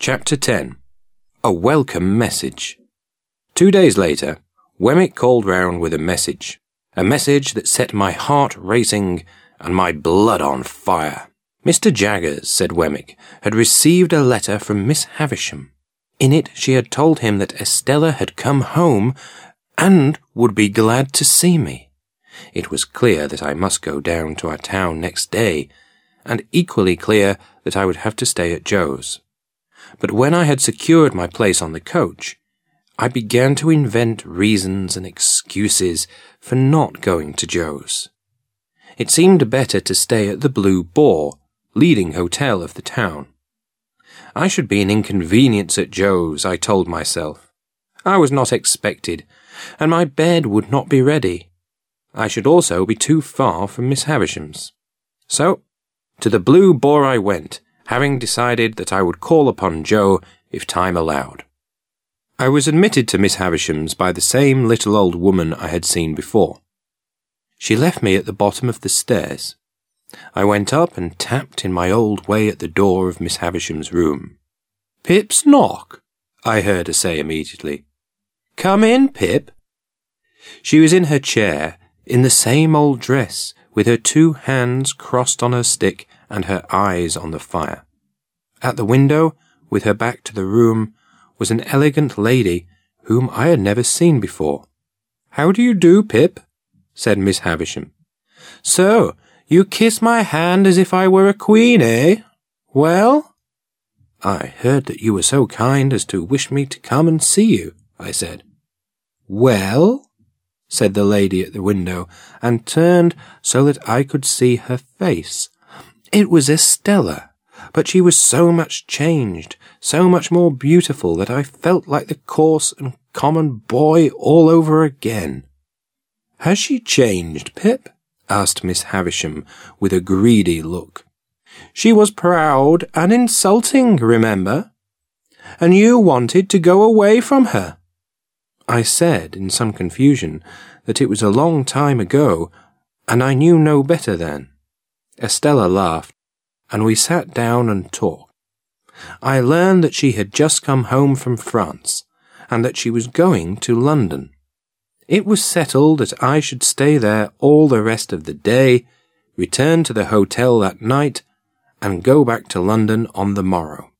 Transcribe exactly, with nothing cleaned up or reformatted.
Chapter ten. A Welcome Message. Two days later, Wemmick called round with a message. A message that set my heart racing and my blood on fire. Mister Jaggers, said Wemmick, had received a letter from Miss Havisham. In it she had told him that Estella had come home and would be glad to see me. It was clear that I must go down to our town next day, and equally clear that I would have to stay at Joe's. But when I had secured my place on the coach, I began to invent reasons and excuses for not going to Joe's. It seemed better to stay at the Blue Boar, leading hotel of the town. I should be an inconvenience at Joe's, I told myself. I was not expected, and my bed would not be ready. I should also be too far from Miss Havisham's. So, to the Blue Boar I went, having decided that I would call upon Joe if time allowed. I was admitted to Miss Havisham's by the same little old woman I had seen before. She left me at the bottom of the stairs. I went up and tapped in my old way at the door of Miss Havisham's room. "Pip's knock," I heard her say immediately. "Come in, Pip." She was in her chair, in the same old dress, with her two hands crossed on her stick and her eyes on the fire. At the window, with her back to the room, was an elegant lady whom I had never seen before. "How do you do, Pip?" said Miss Havisham. "So, you kiss my hand as if I were a queen, eh? Well?" "I heard that you were so kind as to wish me to come and see you," I said. "Well?" said the lady at the window, and turned so that I could see her face. It was Estella, but she was so much changed, so much more beautiful, that I felt like the coarse and common boy all over again. "Has she changed, Pip?" asked Miss Havisham, with a greedy look. "She was proud and insulting, remember? And you wanted to go away from her." I said, in some confusion, that it was a long time ago, and I knew no better then. Estella laughed, and we sat down and talked. I learned that she had just come home from France, and that she was going to London. It was settled that I should stay there all the rest of the day, return to the hotel that night, and go back to London on the morrow.